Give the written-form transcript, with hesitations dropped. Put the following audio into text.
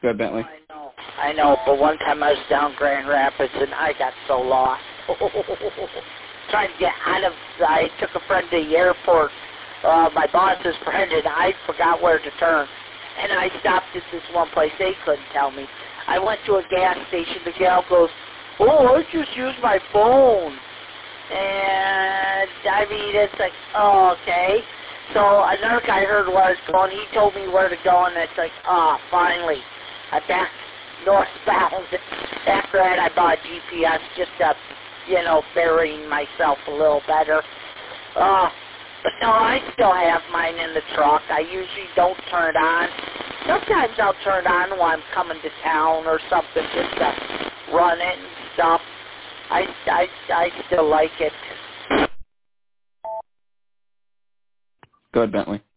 Go ahead, Bentley. I know, but one time I was down Grand Rapids and I got so lost. Trying to get out of, I took a friend to the airport, my boss's friend, and I forgot where to turn. And I stopped at this one place. They couldn't tell me. I went to a gas station. The gal goes, "Oh, I just used my phone." And, I mean, it's like, oh, okay. So another guy heard where I was going. He told me where to go, and it's like, finally. I'm back northbound. After that, I bought a GPS just to, burying myself a little better. But no, I still have mine in the truck. I usually don't turn it on. Sometimes I'll turn it on while I'm coming to town or something just to run it and stuff. I still like it. Go ahead, Bentley.